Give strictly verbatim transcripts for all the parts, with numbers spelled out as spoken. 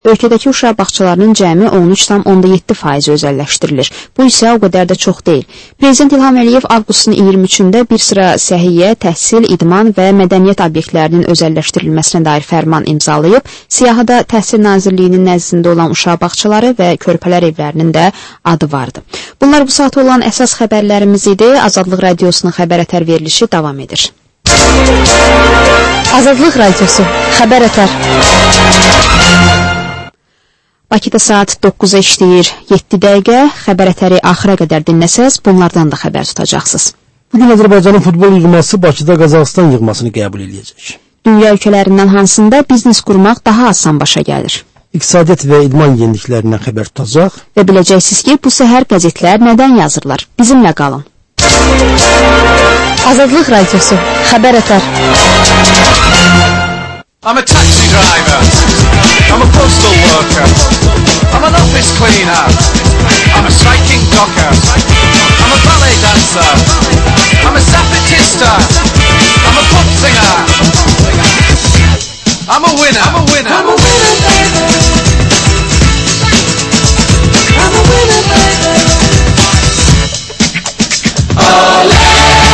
Ölkədəki uşaq bağçalarının cəmi on üç tam onda yeddi faizi özəlləşdirilir. Bu isə o qədər də çox deyil. Prezident İlham Əliyev avqustun iyirmi üçündə bir sıra səhiyyə, təhsil, idman və mədəniyyət obyektlərinin özəlləşdirilməsinə dair fərman imzalayıb, siyahıda Təhsil Nazirliyinin nəzdində olan uşaq bağçaları və körpələr evlərinin də adı vardı. Bunlar bu saat olan əsas xəbərlərimiz idi. Azadlıq Radiosunun xəbər ətər verilişi davam edir. Azadlıq Radiosu, xəbər ətər. Bakıda saat doqquza işləyir, yeddi dəqiqə, xəbər ətəri axıra qədər dinləsəz, bunlardan da xəbər tutacaqsınız. Bugün Azərbaycanın futbol yığması Bakıda Qazaxıstan yığmasını qəbul edəcək. Dünya ölkələrindən hansında biznes qurmaq daha asan başa gəlir? İqtisadiyyat və idman yeniliklərindən xəbər tutacaq. Və biləcəksiniz ki, bu səhər qəzetlər nədən yazırlar? Bizimlə qalın. Azadlıq Radiosu, xəbər ətər. I'm a taxi driver, I'm a postal worker, I'm an office cleaner, I'm a striking docker, I'm a ballet dancer, I'm a zapatista, I'm a pop singer, I'm a winner, I'm a winner, I'm a winner, baby. I'm a winner, baby. Olé!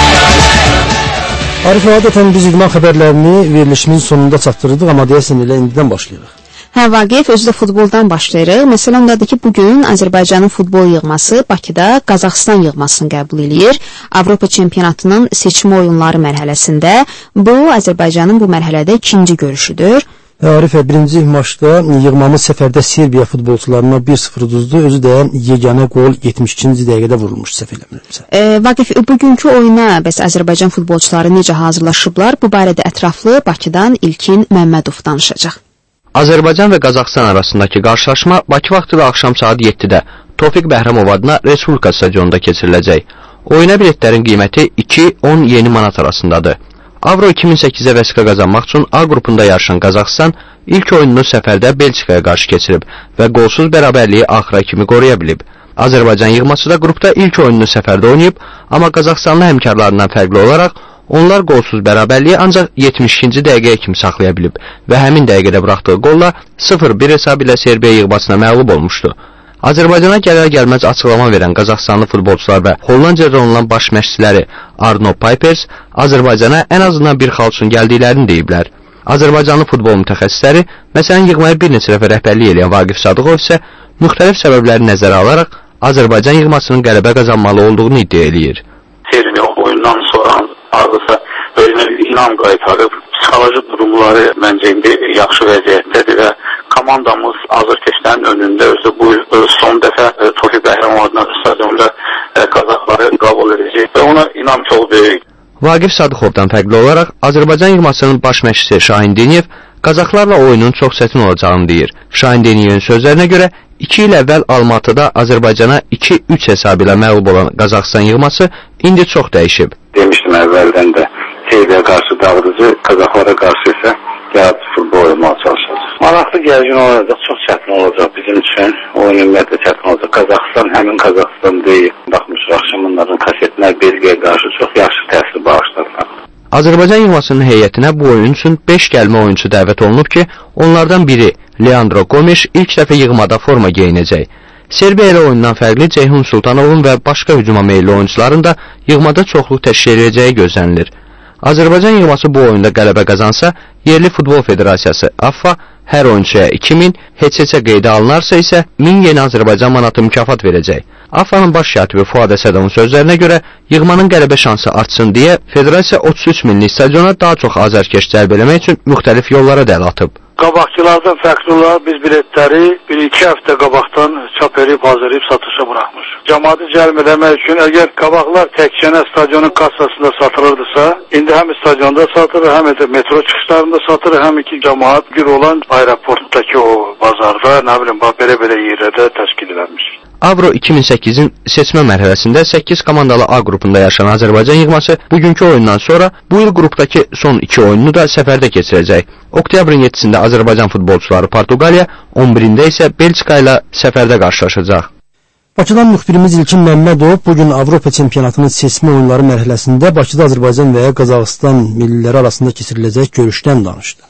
Arif, adətən biz idman xəbərlərini verilişimin sonunda çatdırırdıq, amma deyəsən elə indidən başlayırıq. Hə, Vaqif, özü də futboldan başlayırıq. Məsələn, ondadır ki, bugün Azərbaycanın futbol yığması Bakıda Qazaxıstan yığmasını qəbul edir. Avropa çempionatının seçimi oyunları mərhələsində. Bu, Azərbaycanın bu mərhələdə ikinci görüşüdür. Arif, birinci maçda yığmamız səfərdə Serbiya futbolçularına bir sıfır uduzdu. Özü də yeganə qol yetmiş ikinci dəqiqədə vurulmuş, səhv eləmirəmsə. E, Vaqif, bugünkü oyuna bəs Azərbaycan futbolçuları necə hazırlaşıblar? Bu barədə ətraflı Bakıdan İlkin Məmmədov danışacaq. Azərbaycan və Qazaxıstan arasındakı qarşılaşma Bakı vaxtı da axşam saat yeddidə Tofiq Bəhramov adına Respublika stadionunda keçiriləcək. Oyuna biletlərin qiyməti iki on yeni manat arasındadır. Avro iki min səkkizə vəsiqə qazanmaq üçün A qrupunda yarışan Qazaxıstan ilk oyununu səfərdə Belçikaya qarşı keçirib və qolsuz bərabərliyi axıra kimi qoruya bilib. Azərbaycan yığması da qrupda ilk oyununu səfərdə oynayıb, amma Qazaxıstanlı həmkarlarından fərqli olaraq onlar qolsuz bərabərliyi ancaq yetmiş ikinci dəqiqəyə kimi saxlaya bilib və həmin dəqiqədə buraxdığı qolla sıfır bir hesab ilə Serbiya yığmasına məğlub olmuşdu. Azərbaycana gələr-gəlməz açıqlama verən Qazaxıstanlı futbolçular və Hollandiyada olunan baş məşqçiləri Arno Pipers Azərbaycana ən azından bir xal üçün gəldiklərini deyiblər. Azərbaycanlı futbol mütəxəssisləri, məsələn, yığmaya bir neçə dəfə rəhbərlik edən Vaqif Sadıqov isə müxtəlif səbəbləri nəzərə alaraq Azərbaycan yığmasının qələbə qazanmalı olduğunu iddia eləyir. Serbiya oyundan sonra hardasa özünə inam qaytarıb, psixoloji durumları məncə indi yaxşı vəziyyətdədir və komandamız azarkeşlərin önündə özü bu son dəfə Tofiq Bəhramov adına stadionda Qazaxları qəbul edəcək və ona inam çox böyük. Vaqif Sadıqovdan fərqli olaraq Azərbaycan yığmasının baş məşqçisi Şahin Deniyev Qazaxlarla oyunun çox çətin olacağını deyir. Şahin Deniyevin sözlərinə görə iki il əvvəl Almatıda Azərbaycana iki üç hesabı ilə məğlub olan Qazaxıstan yığması indi çox dəyişib. Demişdim əvvəldən də Serbiya qarşı dağıdıcı, Qazaxlara qarşı isə yaradıcı futbol oynamaq çalışacaq. Maraqlı gərgin olacaq, çox çətin olacaq bizim üçün. Oyun ümumiyyətlə çətin olacaq. Qazaxıstan həmin Qazaxıstan deyil. Baxmışıq, axşam onların kasetlər Belgiyaya qarşı çox yaxşı təsir bağışladılar. Azərbaycan yığmasının heyətinə bu oyun üçün beş gəlmə oyuncu dəvət olunub ki, onlardan biri Leandro Gomes ilk dəfə yığmada forma geyinəcək. Serbiya ilə oyundan fərqli Ceyhun Sultanovun və başqa hücuma meyilli oyuncuların da yığmada çoxluq təşkil edəcəyi gözlənilir. Azərbaycan yığması bu oyunda qələbə qazansa, Yerli Futbol Federasiyası A F A hər oyuncuya iki min, heç heçə qeydə alınarsa isə min yeni Azərbaycan manatı mükafat verəcək. A F A-nın baş katibi Fuad Əsədovun sözlərinə görə yığmanın qələbə şansı artsın deyə Federasiya otuz üç minlik stadiona daha çox azarkeş cəlb eləmək üçün müxtəlif yollara da əl atıb. Qabaqçılardan fərqli olaraq biz biletləri bir-iki həftə qabaqdan çap edib, hazırlayıb satışa buraxmış. Cəmaatı cəlb eləmək üçün əgər qabaqlar təkcənə stadionun kassasında satılırdısa, indi həm stadionda satılır, həm də metro çıxışlarında satılır, həm ki cəmaat bir olan aeroportdakı o bazarda, nə bilim, belə-belə yerlərdə təşkil edilmiş. Avro iki min səkkizin seçmə mərhələsində səkkiz komandalı A qrupunda yaşayan Azərbaycan yığması bugünkü oyundan sonra bu il qrupdakı son iki oyununu da səfərdə keçirəcək. Oktyabrın yeddisində Azərbaycan futbolçuları Portuqaliya, on birində isə Belçika ilə səfərdə qarşılaşacaq. Bakıdan müxbirimiz İlkin Məmmədov bugün Avropa çempionatının seçmə oyunları mərhələsində Bakıda Azərbaycan və Qazaxıstan milliləri arasında keçiriləcək görüşdən danışdı.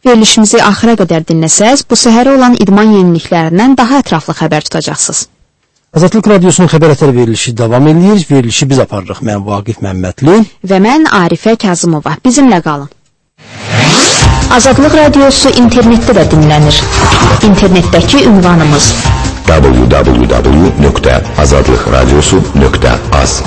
Verilişimizi axıra qədər dinləsəz, bu səhərə olan idman yeniliklərindən daha ətraflı xəbər tutacaqsınız. Azadlıq Radiosunun xəbər ətər verilişi davam edir. Verilişi biz aparırıq. Mən Vaqif Məmmədli və mən Arifə Kazımova. Bizimlə qalın. Azadlıq Radiosu internetdə də dinlənir. İnternetdəki ünvanımız w w w nöqtə azadlıq radiosu nöqtə az.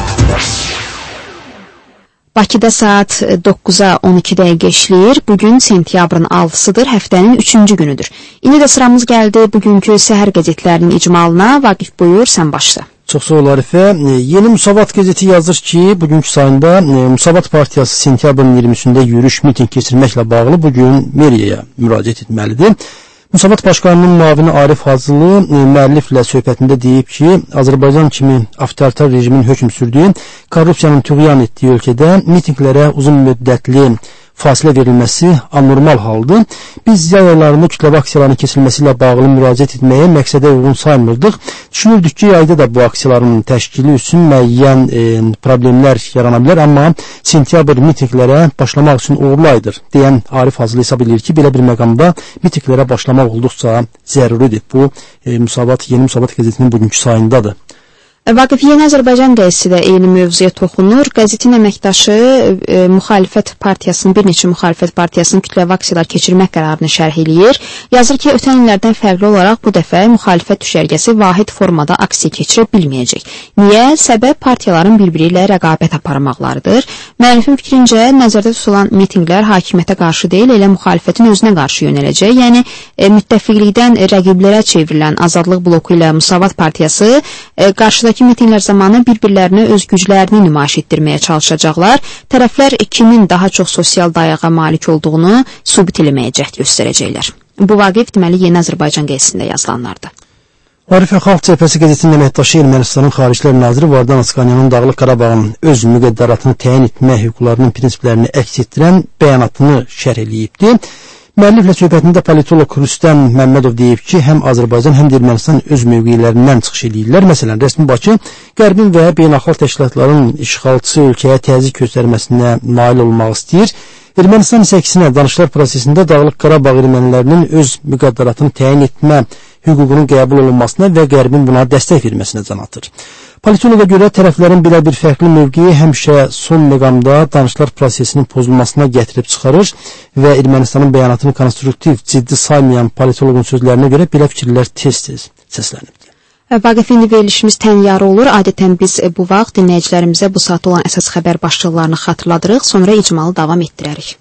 Bakıda saat doqquza on iki dəqiqə işləyir. Bugün sentyabrın altısıdır, həftənin üçüncü günüdür. İndi də sıramız gəldi bugünkü səhər qəzetlərinin icmalına. Vaqif, buyur, sən başla. Çox sağ ol Arifə. Yeni Musavat qəzeti yazır ki, bugünkü sayında Musavat Partiyası sentyabrın iyirmi üçündə yürüyüş, miting keçirməklə bağlı bugün meriyaya müraciət etməlidir. Musavat Başqanının müavini Arif Hacılı müəlliflə söhbətində deyib ki, Azərbaycan kimi avtoritar rejimin hökm sürdüyü, korrupsiyanın tüğyan etdiyi ölkədə mitinglərə uzun müddətli fasilə verilməsi anormal haldır. Biz ziyalarında kütləvi aksiyaların keçirilməsi ilə bağlı müraciət etməyə məqsədə uyğun saymırdıq. Düşünürdük ki, yayda da bu aksiyaların təşkili üçün müəyyən e, problemlər yarana bilər, amma sentyabr mitinglərə başlamaq üçün uğurlu aydır deyən Arif Hacılı hesab edir ki, belə bir məqamda mitinglərə başlamaq olduqca zəruridir. Bu e, Musavat, Yeni Musavat qəzetinin bugünkü sayındadır. Vaqif, Yeni Azərbaycan qəzeti də eyni mövzuya toxunur. Qəzetin əməkdaşı e, müxalifət partiyasının, bir neçə müxalifət partiyasının kütləvi aksiyalar keçirmək qərarını şərh eləyir. Yazır ki, ötən illərdən fərqli olaraq bu dəfə müxalifət düşərgəsi vahid formada aksiya keçirə bilməyəcək. Niyə? Səbəb partiyaların bir-biri ilə rəqabət aparmaqlarıdır. Müəllifin fikrincə, nəzərdə tutulan mitinqlər hakimiyyətə qarşı deyil, elə müxalifətin özünə qarşı yönələcək. Yəni, e, müttəfiqlikdən rəqiblərə çevrilən Azadlıq bloku ilə Musavat partiyası e, qarşıdakı mitinglər zamanı bir-birlərinə öz güclərini nümayiş etdirməyə çalışacaqlar. Tərəflər kimin daha çox sosial dayağa malik olduğunu sübut eləməyə cəhd göstərəcəklər. Bu Vaqif deməli Yeni Azərbaycan qəzetində yazılanlardır. Arifə, Xalq Cəbhəsi qəzetinin əməkdaşı Ermənistanın Xariclər Naziri Vardan Asqanyanın Dağlıq Qarabağın öz müqəddəratını təyin etmə hüquqlarının prinsiplərini əks etdirən bəyanatını şərh eləyibdir. Müəlliflə söhbətində politolog Rüstəm Məmmədov deyib ki, həm Azərbaycan, həm də Ermənistan öz mövqelərindən çıxış edirlər. Məsələn, rəsmi Bakı Qərbin və beynəlxalq təşkilatların işğalçı ölkəyə təzyiq göstərməsinə nail olmaq istəyir. Ermənistan isə əksinə danışıqlar prosesində Dağlıq Qarabağ ermənilərinin öz müqəddəratını təyin etmə hüququnun qəbul olunmasına və Qərbin buna dəstək verməsinə can atır. Politoloqa görə tərəflərin belə bir fərqli mövqeyi həmişə son məqamda danışıqlar prosesinin pozulmasına gətirib çıxarır və Ermənistanın bəyanatını konstruktiv, ciddi saymayan politoloqun sözlərinə görə belə fikirlər tez-tez səslənibdir. Vaqif, indi verilişimiz tənyarı olur. Adətən biz bu vaxt dinləyicilərimizə bu saat olan əsas xəbər başlıqlarını xatırladırıq, sonra icmalı davam etdirərik.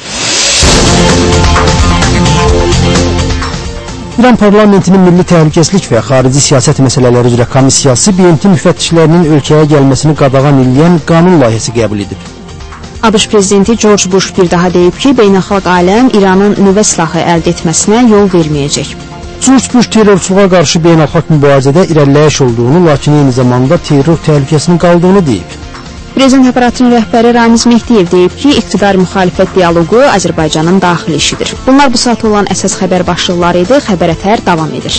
İran parlamentinin Milli Təhlükəsizlik və Xarici Siyasət Məsələləri üzrə Komissiyası B M T müfəttişlərinin ölkəyə gəlməsini qadağan edən qanun layihəsi qəbul edib. ABŞ prezidenti George Bush bir daha deyib ki, beynəlxalq aləm İranın nüvə silahı əldə etməsinə yol verməyəcək. George Bush terrorçuluğa qarşı beynəlxalq mübarizədə irəliləyiş olduğunu, lakin eyni zamanda terror təhlükəsinin qaldığını deyib. Prezident aparatının rəhbəri Ramiz Mehdiyev deyib ki, iqtidar-müxalifət dialoqu Azərbaycanın daxili işidir. Bunlar bu saat olan əsas xəbər başlıqları idi. Xəbər ətər davam edir.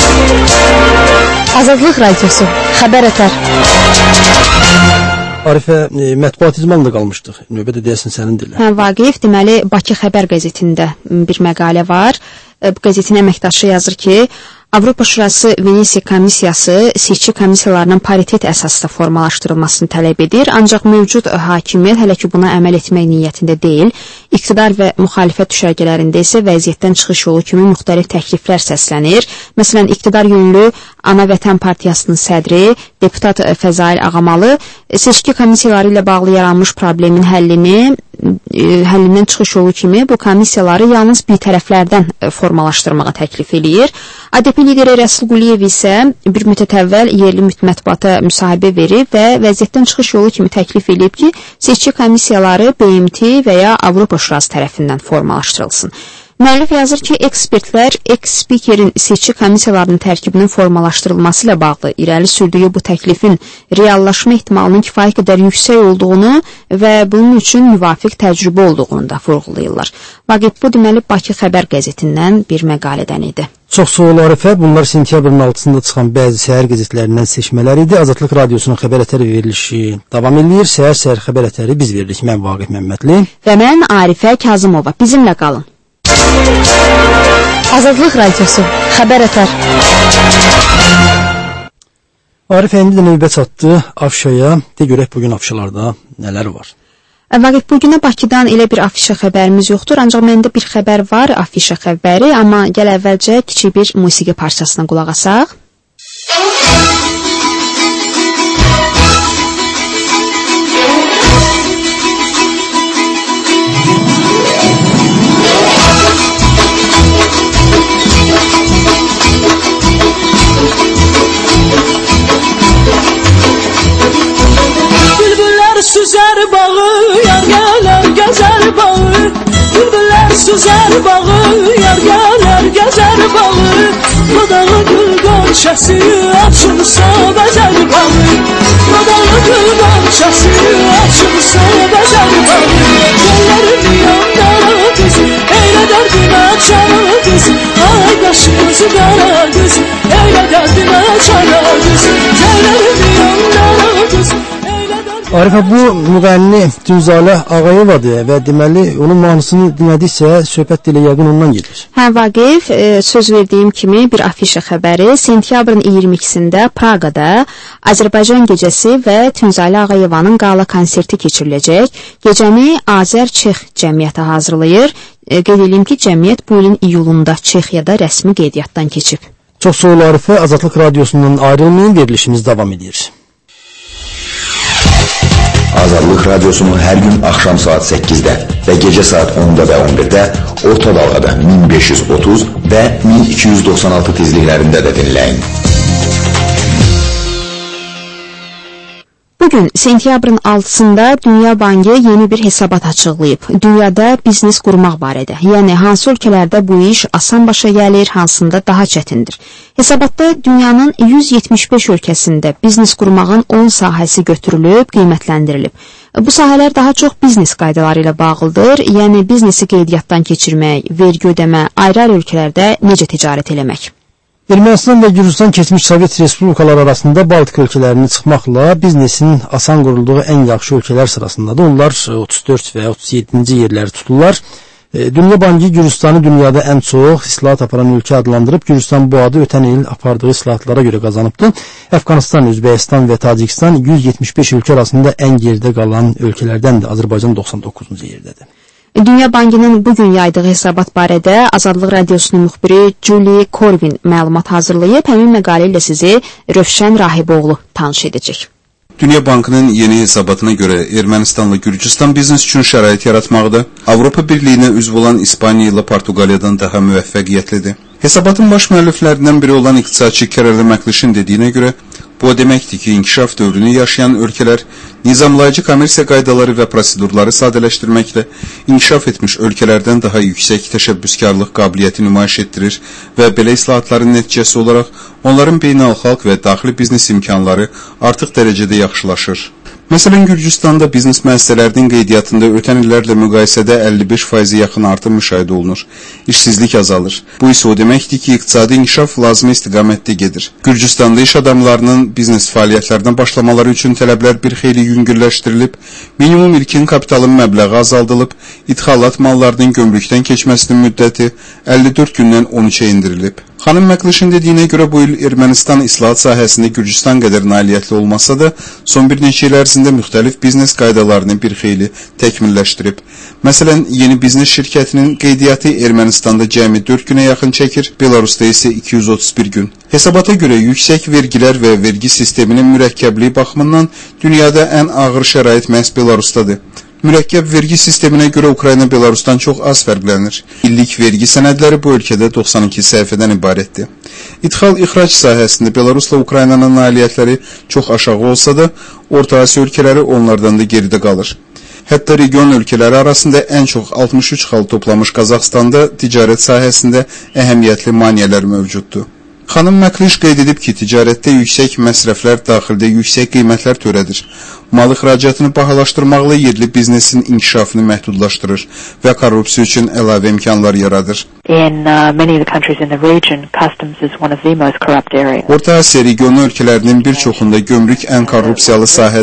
Azadlıq Radiosu, xəbər ətər. Arifə, e, mətbuat icmalında qalmışdıq. Növbədə deyəsən sənin dilə. Hə, Vaqif, deməli Bakı Xəbər qəzetində bir məqalə var. Bu qəzetin əməkdaşı yazır ki, Avropa Şurası Venesiya Komissiyası seçki komissiyalarının paritet əsasında formalaşdırılmasını tələb edir, ancaq mövcud hakimiyyət hələ ki buna əməl etmək niyyətində deyil. İqtidar və müxalifət düşərgələrində isə vəziyyətdən çıxış yolu kimi müxtəlif təkliflər səslənir. Məsələn, iqtidar yönlü Ana Vətən Partiyasının sədri, deputat Fəzail Ağamalı seçki komissiyaları ilə bağlı yaranmış problemin həllini həllindən çıxış yolu kimi bu komissiyaları yalnız bir tərəflərdən formalaşdırmağa təklif eləyir. A D P lideri Rəsul Quliyev isə bir müddət əvvəl yerli mətbuata müsahibə verib və vəziyyətdən çıxış yolu kimi təklif edib ki, seçki komissiyaları B M T və ya Avropa Şurası tərəfindən formalaşdırılsın. Müəllif yazır ki, ekspertlər eks-spikerin seçki komissiyalarının tərkibinin formalaşdırılması ilə bağlı irəli sürdüyü bu təklifin reallaşma ehtimalının kifayət qədər yüksək olduğunu və bunun üçün müvafiq təcrübə olduğunu da vurğulayırlar. Vaqif, bu deməli Bakı Xəbər qəzetindən bir məqalədən idi. Çox sağ ol Arifə. Bunlar sentyabrın altısında çıxan bəzi səhər qəzetlərindən seçmələr idi. Azadlıq Radiosunun xəbər ətəri verilişi davam edir. Səhər-səhər xəbər ətəri biz veririk. Mən Vaqif Məmmədli və mən Arifə Kazımova. Bizimlə qalın. Azadlıq Radiosu, xəbər ətər. Arif, indi də növbə çatdı Afşaya. De görək bugün Afşalarda nələr var? Vaqif, bugünə Bakıdan elə bir afişa xəbərimiz yoxdur, ancaq məndə bir xəbər var, afişa xəbəri, amma gəl əvvəlcə kiçik bir musiqi parçasına qulaq asaq. Süzer bağı, yar gələr gəzər bağı. Bülbüllər süzer bağı, yar gələr gəzər bağı. Dodağı gül qonçası, açılsa bəzər bağı. Dodağı gül qonçası, açılsa bəzər bağı. Gəllərim yanlara düz, eylə dərdimə çara düz. Ay qaşımızı qara düz, eylə dərdimə çara düz. Gəllərim yanlara düz. Arif, bu müğənni Dünzalə Ağayevadır və deməli onun mahnısını dinlədiksə söhbət elə yəqin ondan gedir. Hə, Vaqif, e, söz verdiyim kimi bir afişa xəbəri sentyabrın iyirmi ikisində Praqada Azərbaycan gecəsi və Dünzalə Ağayevanın qala konserti keçiriləcək. Gecəni Azər-Çex cəmiyyəti hazırlayır. E, qeyd edeyim ki, cəmiyyət bu ilin iyulunda Çexiyada rəsmi qeydiyyatdan keçib. Çox sağ ol Arifə, Azadlıq Radiosundan ayrılmayın, verilişimiz davam edir. Azadlıq Radyosu'nu her gün akşam saat sekizde ve gece saat onda ve on birde orta dalgada bin beş yüz otuz ve bin iki yüz doksan altı tizliklerinde de dinleyin. Bugün sentyabrın altısında Dünya Bankı yeni bir hesabat açıqlayıb. Dünyada biznes qurmaq barədə. Yəni hansı ölkələrdə bu iş asan başa gəlir, hansında daha çətindir. Hesabatda dünyanın yüz yetmiş beş ölkəsində biznes qurmağın on sahəsi götürülüb, qiymətləndirilib. Bu sahələr daha çox biznes qaydaları ilə bağlıdır. Yəni biznesi qeydiyyatdan keçirmək, vergi ödəmə, ayrı-ayrı ölkələrdə necə ticarət eləmək. Ermənistan və Gürcüstan keçmiş Sovet Respublikaları arasında Baltik ölkələrini çıxmaqla biznesin asan qurulduğu ən yaxşı ölkələr sırasındadır. Onlar otuz dörd və otuz yeddinci yerləri tuturlar. Dünya Bankı Gürcüstanı dünyada ən çox islahat aparan ölkə adlandırıb, Gürcüstan bu adı ötən il apardığı islahatlara görə qazanıbdı. Əfqanistan, Özbəkistan və Tacikistan yüz yetmiş beş ölkə arasında ən geridə qalan ölkələrdəndir. Azərbaycan doxsan doqquzuncu yerdədir. Dünya Bankının bugün yaydığı hesabat barədə Azadlıq Radiosunun müxbiri Julie Corvin məlumat hazırlayıb. Həmin məqalə ilə sizi Rövşən Rahiboğlu tanış edəcək. Dünya Bankının yeni hesabatına görə Ermənistanla Gürcüstan biznes üçün şərait yaratmaqda, Avropa Birliyinə üzv olan İspaniya ilə Portuqaliyadan daha müvəffəqiyyətlidir. Hesabatın baş müəlliflərindən biri olan iqtisadçı Kerala McLeish'in dediyinə görə, bu o deməkdir ki, inkişaf dövrünü yaşayan ölkələr nizamlayıcı kommersiya qaydaları və prosedurları sadələşdirməklə inkişaf etmiş ölkələrdən daha yüksək təşəbbüskarlıq qabiliyyəti nümayiş etdirir və belə islahatların nəticəsi olaraq onların beynəlxalq və daxili biznes imkanları artıq dərəcədə yaxşılaşır. Məsələn, Gürcüstanda biznes müəssisələrinin qeydiyyatında ötən illərlə müqayisədə əlli beş faizi yaxın artım müşahidə olunur. İşsizlik azalır. Bu isə o deməkdir ki, iqtisadi inkişaf lazımi istiqamətdə gedir. Gürcüstanda iş adamlarının biznes fəaliyyətlərinə başlamaları üçün tələblər bir xeyli yüngülləşdirilib, minimum ilkin kapitalın məbləği azaldılıb, idxalat mallarının gömrükdən keçməsinin müddəti əlli dörd gündən on üçə endirilib. Xanım McLeish'in dediyinə görə bu il Ermənistan islahat sahəsində Gürcüstan qədər nailiyyətli olmasa da, son bir neçə il ərzində müxtəlif biznes qaydalarını bir xeyli təkmilləşdirib. Məsələn, yeni biznes şirkətinin qeydiyyatı Ermənistanda cəmi dörd günə yaxın çəkir, Belarusda isə iki yüz otuz bir gün. Hesabata görə yüksək vergilər və vergi sisteminin mürəkkəbliyi baxımından dünyada ən ağır şərait məhz Belarusdadır. Mürəkkəb vergi sisteminə görə Ukrayna Belarusdan çox az fərqlənir. İllik vergi sənədləri bu ölkədə doxsan iki səhifədən ibarətdir. İdxal-ixrac sahəsində Belarusla Ukraynanın nailiyyətləri çox aşağı olsa da, Orta Asiya ölkələri onlardan da geridə qalır. Hətta region ölkələri arasında ən çox altmış üç xal toplamış Qazaxstanda ticarət sahəsində əhəmiyyətli maneələr mövcuddur. Xanım McLeish qeyd edib ki, ticarətdə yüksək məsrəflər daxildə yüksək qiymətlər törədir. Mal ixracatını bahalaşdırmaqla yerli biznesin inkişafını məhdudlaşdırır və korrupsiya üçün əlavə imkanlar yaradır. In uh, many of the countries in the region, customs is one of the most corrupt areas. Orta Asiya regionu ölkələrinin bir çoxunda gömrük ən korrupsiyalı sahədir.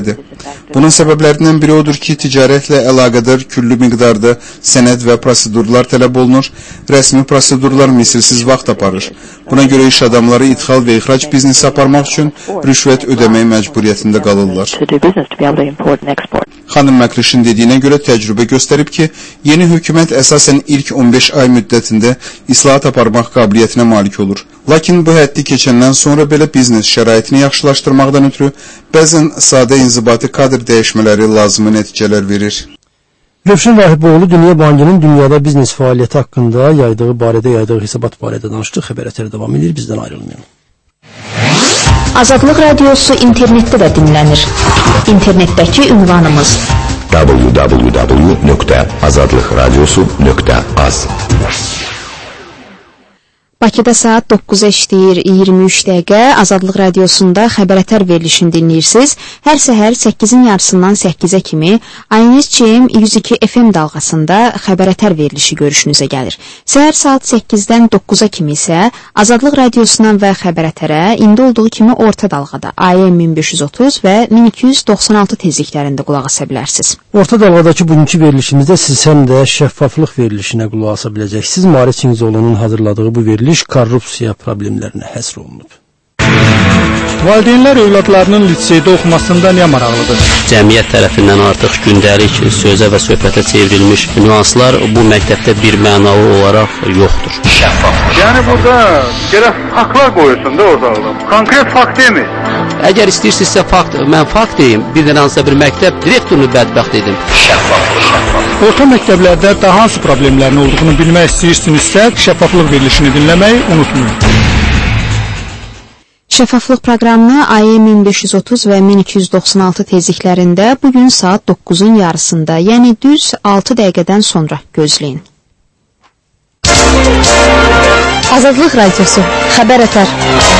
Bunun səbəblərindən biri odur ki, ticarətlə əlaqədar küllü miqdarda sənəd və prosedurlar tələb olunur, rəsmi prosedurlar misilsiz vaxt aparır. Buna görə iş adamları ithal və ixrac biznesi aparmaq üçün rüşvət ödəmək məcburiyyətində qalırlar. Xanım Məkrişin dediyinə görə təcrübə göstərib ki, yeni hökumət əsasən ilk on beş ay müddətində islahat aparmaq qabiliyyətinə malik olur. Lakin bu həddi keçəndən sonra belə biznes şəraitini yaxşılaşdırmaqdan ötürü bəzən sadə inzibati kadr dəyişmələri lazımi nəticələr verir. Rövşən Vahiboğlu Dünya Bankının dünyada biznes fəaliyyəti haqqında yaydığı barədə, yaydığı hesabat barədə danışdı. Xəbər ətəri davam edir, bizdən ayrılmayın. Azadlıq Radiosu internetdə də dinlənir. İnternetdəki ünvanımız w w w nöqtə azadlıq radiosu nöqtə az. Bakıda saat doqquza işləyir iyirmi üç dəqiqə. Azadlıq Radiosunda xəbərətər verilişini dinləyirsiniz. Hər səhər səkkizin yarısından səkkizə kimi I N S C M yüz iki F M dalğasında xəbərətər verilişi görüşünüzə gəlir. Səhər saat səkkizdən doqquza kimi isə Azadlıq Radiosundan və xəbərətərə indi olduğu kimi orta dalğada A M min beş yüz otuz və min iki yüz doxsan altı tezliklərində qulaq asa bilərsiniz. Orta dalğadakı bugünkü verilişimizdə siz həm də şəffaflıq verilişinə qulaq asa biləcəksiniz. Marit Çingizoğlu'nun hazırladığı bu veriliş korrupsiya problemlərinə həsr olunub. Valideynlər övladlarının liseydə oxumasında niyə maraqlıdır? Cəmiyyət tərəfindən artıq gündəlik sözə və söhbətə çevrilmiş nüanslar bu məktəbdə bir mənalı olaraq yoxdur. Şəffaflıq. Yəni burada gərək faktlar qoyulsun da orada. Konkret fakt demir. Əgər istəyirsinizsə fakt, mən fakt deyim, bir dənə hansısa bir məktəb direktorunu bədbəxt edim. Şəffaflıq. Orta məktəblərdə daha hansı problemlərin olduğunu bilmək istəyirsinizsə, şəffaflıq verilişini dinləməyi unutmayın. Şəffaflıq proqramını A M min beş yüz otuz və min iki yüz doxsan altı tezliklərində bugün saat doqquzun yarısında, yəni düz altı dəqiqədən sonra gözləyin. Azadlıq Radiosu, xəbərətər.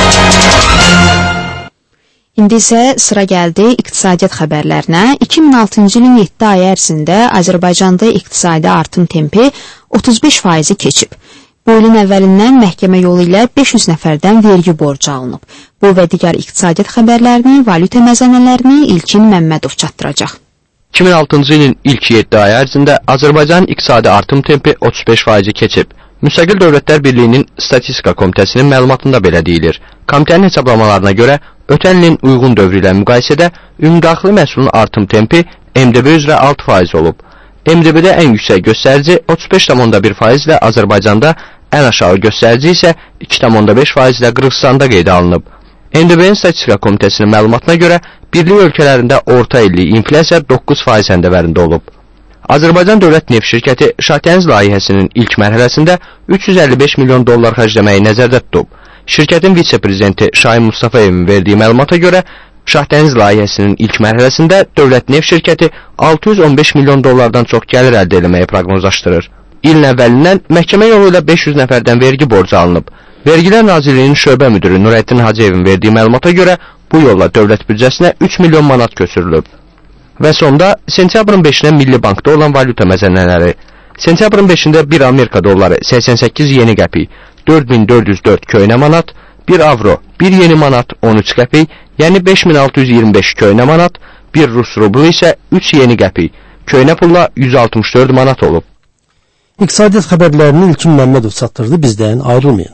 İndi isə sıra gəldi iqtisadiyyat xəbərlərinə. iki min altıncı ilin yeddi ayı ərzində Azərbaycanda iqtisadi artım tempi otuz beş faizi keçib. Bu ilin əvvəlindən məhkəmə yolu ilə beş yüz nəfərdən vergi borcu alınıb. Bu və digər iqtisadiyyat xəbərlərini, valyuta məzənələrini İlkin Məmmədov çatdıracaq. iki min altıncı ilin ilk yeddi ayı ərzində Azərbaycanın iqtisadi artım tempi otuz beş faizi keçib. Müstəqil Dövlətlər Birliyinin Statistika Komitəsinin məlumatında belə deyilir. Komitənin hesablamalarına görə ötən ilin uyğun dövrü ilə müqayisədə ümumdaxili məhsulun artım tempi M D B üzrə altı faiz olub. M D B-də ən yüksək göstərici otuz beş nöqtə bir faizlə Azərbaycanda, ən aşağı göstərici isə iki nöqtə beş faizlə Qırğızstanda qeydə alınıb. M D B-nin Statistika Komitəsinin məlumatına görə birlik ölkələrində orta illik inflyasiya doqquz faiz həndəvərində olub. Azərbaycan Dövlət Neft Şirkəti Şahdəniz layihəsinin ilk mərhələsində üç yüz əlli beş milyon dollar xərcləməyi nəzərdə tutub. Şirkətin vitse-prezidenti Şahin Mustafayevin verdiyi məlumata görə Şahdəniz layihəsinin ilk mərhələsində Dövlət Neft Şirkəti altı yüz on beş milyon dollardan çox gəlir əldə etməyi proqnozlaşdırır. İlin əvvəlindən məhkəmə yolu ilə beş yüz nəfərdən vergi borcu alınıb. Vergilər Nazirliyinin şöbə müdürü Nurəddin Hacıyevin verdiyi məlumata görə bu yolla dövlət büdcəsinə üç milyon manat köçürülüb. Və sonda sentyabrın beşinə Milli Bankda olan valyuta məzənələri. Sentyabrın beşində bir Amerika dolları səksən səkkiz yeni qəpik, dörd min dörd yüz dörd köynə manat, bir avro, bir yeni manat on üç qəpik, yəni beş min altı yüz iyirmi beş köynə manat, bir Rus rublu isə üç yeni qəpik, köynə pulla yüz altmış dörd manat olub. İqtisadiyyat xəbərlərini İlkin Məmmədov çatdırdı, bizdən ayrılmayın.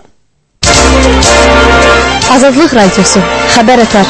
Azadlıq Radiosu, xəbərətər.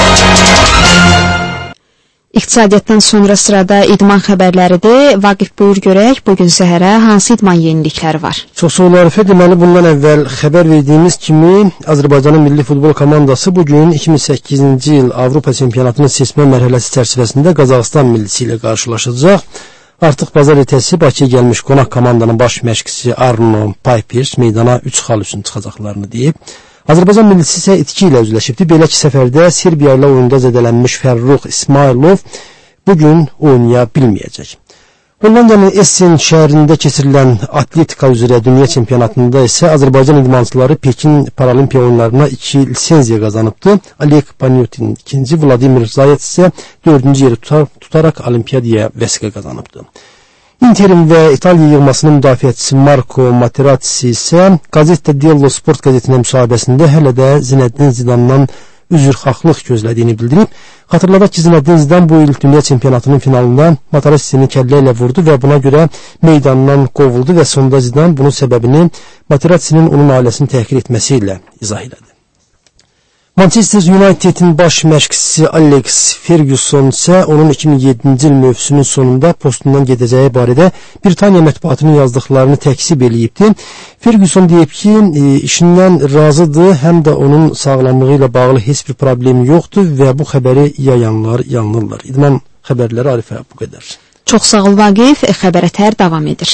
İqtisadiyyatdan sonra sırada idman xəbərləridir. Vaqif buyur görək, bugün səhərə hansı idman yenilikləri var? Çox sağ ol Arifə. Deməli, bundan əvvəl xəbər verdiyimiz kimi Azərbaycanın milli futbol komandası bugün iki min səkkizinci il Avropa çempionatının seçmə mərhələsi çərçivəsində Qazaxıstan millisi ilə qarşılaşacaq. Artıq bazar ertəsi Bakıya gəlmiş qonaq komandanın baş məşqçisi Arno Pipers meydana üç xal üçün çıxacaqlarını deyib. Azərbaycan millisi isə itki ilə üzləşibdi. Belə ki, səfərdə Serbiya ilə oyunda zədələnmiş Fərrux İsmailov bugün oynaya bilməyəcək. Hollandiyanın Essen şəhərində keçirilən atletika üzrə dünya çempionatında isə Azərbaycan idmançıları Pekin Paralimpiya oyunlarına iki lisenziya qazanıbdı. Oleg Panyotin ikinci, Vladimir Zayet isə dördüncü yeri tutar, tutaraq olimpiyadaya vəsiqə qazanıbdı. Interin və İtaliya yığmasının müdafiəçisi Marco Materazzi isə Gazzetta dello Sport qəzetinə müsahibəsində hələ də Zinəddin Zidandan üzrxahlıq gözlədiyini bildirib. Xatırladaq ki, Zinedine Zidane bu il dünya çempionatının finalında Matarasini kəllə ilə vurdu və buna görə meydandan qovuldu və sonunda Zidane bunun səbəbini Matarasinin onun ailəsini təhqir etməsi ilə izah elədi. Manchester United'in baş məşqçisi Alex Ferguson isə onun iki min yeddinci il mövsümün sonunda postundan gedəcəyi barədə Britaniya mətbuatının yazdıqlarını təksib eləyibdi. Ferguson deyib ki, işindən razıdır, həm də onun sağlamlığı ilə bağlı heç bir problem yoxdur və bu xəbəri yayanlar yanılırlar. İdman xəbərləri Arifə bu qədər. Çox sağ ol Vaqif, xəbər ətər davam edir.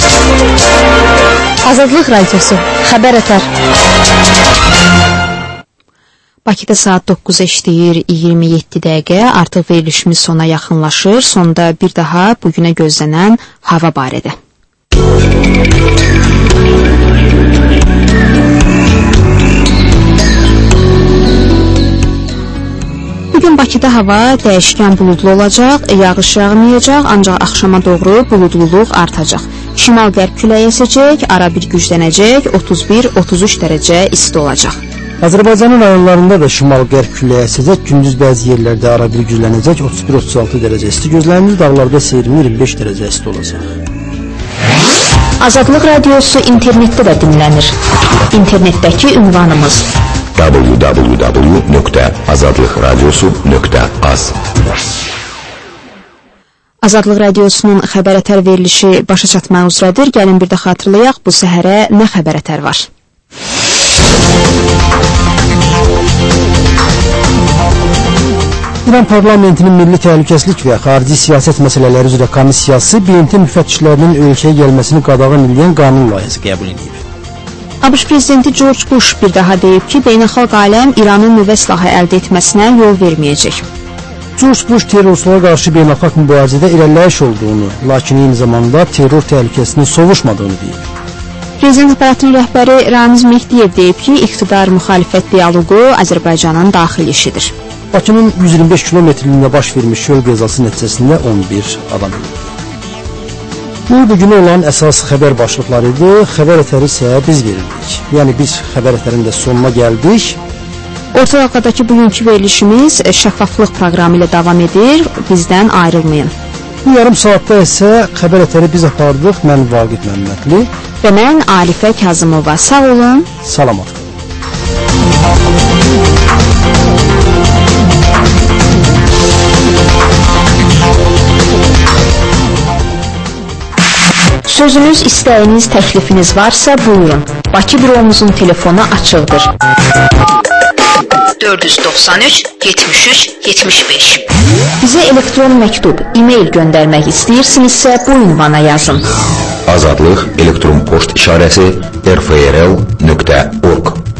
Azadlıq radiosu, xəbər ətər. Bakıda saat doqquz işləyir iyirmi yeddi dəqiqə, artıq verilişimiz sona yaxınlaşır. Sonda bir daha bugünə gözlənən hava barədə. Bugün Bakıda hava dəyişkən buludlu olacaq, yağış yağmayacaq, ancaq axşama doğru buludluluq artacaq. Şimal-qərb küləyi əsəcək, ara bir güclənəcək, otuz bir otuz üç dərəcə isti olacaq. Azərbaycanın rayonlarında da şimal-qərb küləyi əsəcək, gündüz bəzi yerlərdə ara bir güclənəcək, otuz bir otuz altı dərəcə isti gözlənilir, dağlarda isə iyirmi iyirmi beş dərəcə isti olacaq. Azadlıq radiosu internetdə də dinlənir. İnternetdəki ünvanımız w w w nöqtə azadlıq radiosu nöqtə az. Azadlıq radiosunun xəbər ətər verilişi başa çatmaq üzrədir. Gəlin bir də xatırlayaq, bu səhərə nə xəbər ətər var? İran parlamentinin Milli Təhlükəsizlik və Xarici Siyasət Məsələləri üzrə Komissiyası B M T müfəttişlərinin ölkəyə gəlməsini qadağan edən qanun layihəsi qəbul edib. ABŞ prezidenti George Bush bir daha deyib ki, beynəlxalq aləm İranın nüvə silahı əldə etməsinə yol verməyəcək. George Bush terrorçulara qarşı beynəlxalq mübarizədə irəliləyiş olduğunu, lakin eyni zamanda terror təhlükəsinin sovuşmadığını deyib. Prezident aparatının rəhbəri Ramiz Mehdiyev deyib ki, iqtidar-müxalifət dialoqu Azərbaycanın daxili işidir. Bakının yüz iyirmi beş kilometrliyində baş vermiş yol qəzası nəticəsində on bir adam ölüb. Bu, bugünə olan əsas xəbər başlıqları idi. Xəbər ətəri isə biz verirdik. Yəni, biz xəbər ətərin də sonuna gəldik. Orta Dalqadakı bugünkü verilişimiz şəffaflıq proqramı ilə davam edir. Bizdən ayrılmayın. Bu yarım saatda isə xəbər ətəri biz apardıq. Mən Vaqif Məmmədli. Və mən Arifə Kazımova. Sağ olun. Salamat. Sözünüz, istəyiniz, təklifiniz varsa buyurun. Bakı büromuzun telefonu açıqdır. dörd yüz doxsan üç yetmiş üç yetmiş beş. Bizə elektron məktub, e-mail göndərmək istəyirsinizsə bu ünvana yazın. Azadlıq elektron poçt işarəsi r f r l nöqtə org